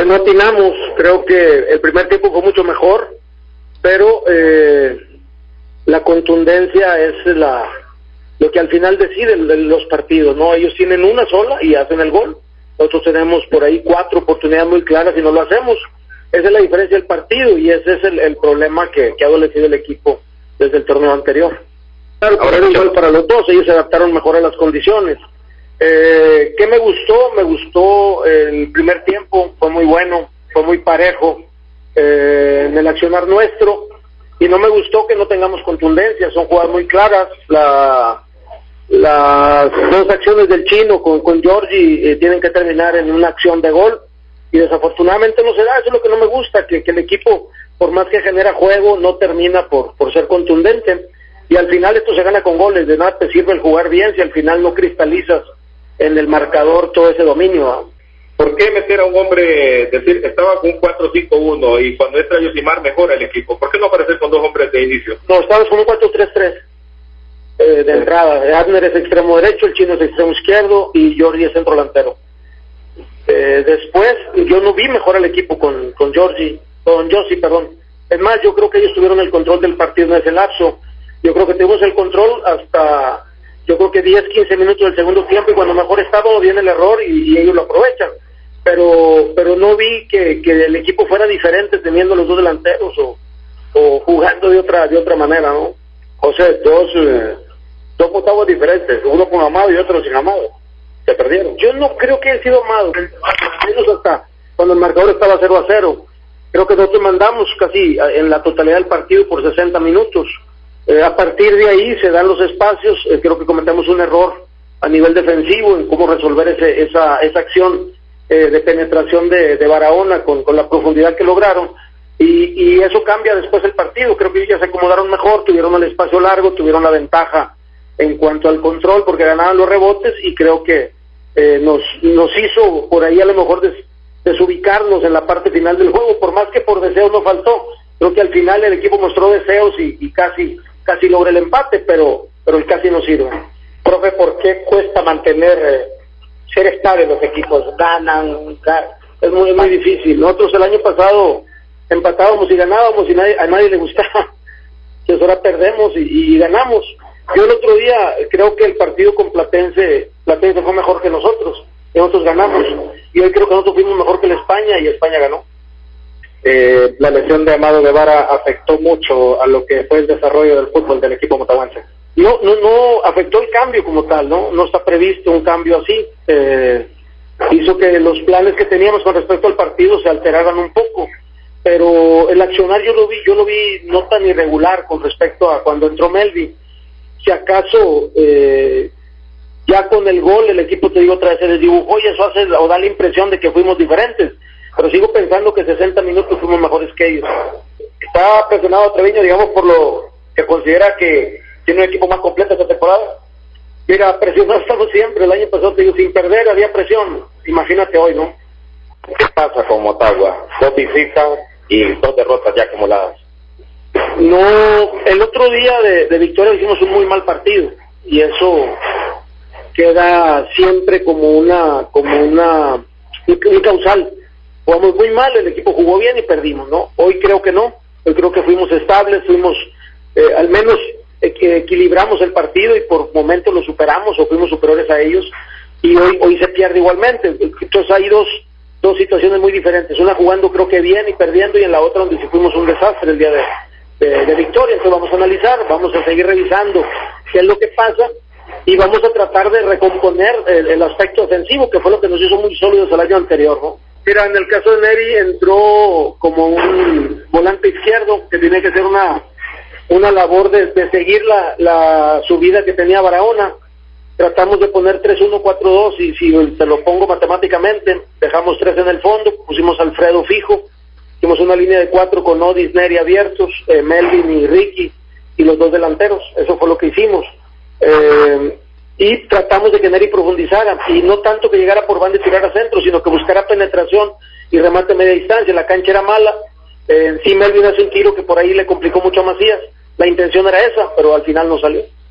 no atinamos, creo que el primer tiempo fue mucho mejor, pero la contundencia es lo que al final decide los partidos, ¿no? Ellos tienen una sola y hacen el gol. Nosotros tenemos por ahí 4 oportunidades muy claras y no lo hacemos. Esa es la diferencia del partido y ese es el problema que ha adolecido el equipo desde el torneo anterior. Claro, ahora era un gol para los dos, ellos se adaptaron mejor a las condiciones. ¿Qué me gustó? Me gustó el primer tiempo, fue muy bueno, fue muy parejo en el accionar nuestro, y no me gustó que no tengamos contundencia, son jugadas muy claras. Las dos acciones del Chino con Giorgi tienen que terminar en una acción de gol, y desafortunadamente no se da. Eso es lo que no me gusta, que el equipo, por más que genera juego, no termina por ser contundente, y al final esto se gana con goles. De nada te sirve el jugar bien si al final no cristalizas en el marcador todo ese dominio, ¿no? ¿Por qué meter a un hombre, decir, estaba con un 4-5-1 y cuando entra Yosimar mejora el equipo? ¿Por qué no aparecer con 2 hombres de inicio? No, estábamos con un 4-3-3 de entrada. Abner es extremo derecho, el Chino es extremo izquierdo y Giorgi es centro delantero. Después yo no vi mejor al equipo con Josi, perdón. Es más, yo creo que ellos tuvieron el control del partido en ese lapso. Yo creo que tuvimos el control hasta, yo creo que 10-15 minutos del segundo tiempo, y cuando mejor estábamos viene el error y ellos lo aprovechan. Pero no vi que el equipo fuera diferente teniendo los dos delanteros o jugando de otra manera, ¿no? José, dos potavos diferentes, uno con Amado y otro sin Amado. Se perdieron. Yo no creo que haya sido Amado, menos hasta cuando el marcador estaba 0-0. Creo que nosotros mandamos casi en la totalidad del partido por 60 minutos. A partir de ahí se dan los espacios. Creo que cometemos un error a nivel defensivo en cómo resolver esa acción de penetración de Barahona con la profundidad que lograron, y eso cambia después el partido. Creo que ellos ya se acomodaron mejor, tuvieron el espacio largo, tuvieron la ventaja en cuanto al control porque ganaban los rebotes, y creo que nos hizo por ahí a lo mejor desubicarnos en la parte final del juego, por más que por deseos no faltó. Creo que al final el equipo mostró deseos y casi logra el empate, pero el casi no sirve. Profe, ¿por qué cuesta mantener ser estables los equipos? Ganan, es muy difícil. Nosotros el año pasado empatábamos y ganábamos y a nadie le gustaba. Entonces ahora perdemos y ganamos. Yo el otro día creo que el partido con Platense fue mejor que nosotros, y nosotros ganamos, y hoy creo que nosotros fuimos mejor que el España y España ganó. La lesión de Amado Guevara afectó mucho a lo que fue el desarrollo del fútbol del equipo motahuense. No afectó el cambio como tal, no está previsto un cambio así. Hizo que los planes que teníamos con respecto al partido se alteraran un poco, pero el accionar yo lo vi no tan irregular con respecto a cuando entró Melvin. Si acaso ya con el gol el equipo, te digo otra vez, se desdibujó, y eso hace o da la impresión de que fuimos diferentes, pero sigo pensando que 60 minutos fuimos mejores que ellos. ¿Está presionado Treviño, digamos, por lo que considera que tiene un equipo más completo esta temporada? Mira, presionado estamos siempre. El año pasado, te digo, sin perder había presión. Imagínate hoy, ¿no? ¿Qué pasa con Motagua? 2 visitas y 2 derrotas ya acumuladas. No, el otro día de victoria hicimos un muy mal partido, y eso queda siempre como un causal. Jugamos muy mal, el equipo jugó bien y perdimos, ¿no? Hoy creo que no. Hoy creo que fuimos estables, al menos equilibramos el partido y por momentos lo superamos o fuimos superiores a ellos, y hoy se pierde igualmente. Entonces hay dos situaciones muy diferentes, una jugando creo que bien y perdiendo, y en la otra donde sí fuimos un desastre el día de victoria. Entonces vamos a analizar, vamos a seguir revisando qué es lo que pasa, y vamos a tratar de recomponer el aspecto ofensivo, que fue lo que nos hizo muy sólidos el año anterior, ¿no? Mira, en el caso de Neri entró como un volante izquierdo que tiene que ser una labor de seguir la subida que tenía Barahona. Tratamos de poner 3-1-4-2, y si te lo pongo matemáticamente, dejamos 3 en el fondo, pusimos a Alfredo fijo, hicimos una línea de 4 con Odis, Neri abiertos, Melvin y Ricky, y los 2 delanteros. Eso fue lo que hicimos. Y tratamos de que Neri profundizara, y no tanto que llegara por banda y tirara centro, sino que buscara penetración y remate a media distancia. La cancha era mala, sí Melvin hace un tiro que por ahí le complicó mucho a Macías. La intención era esa, pero al final no salió.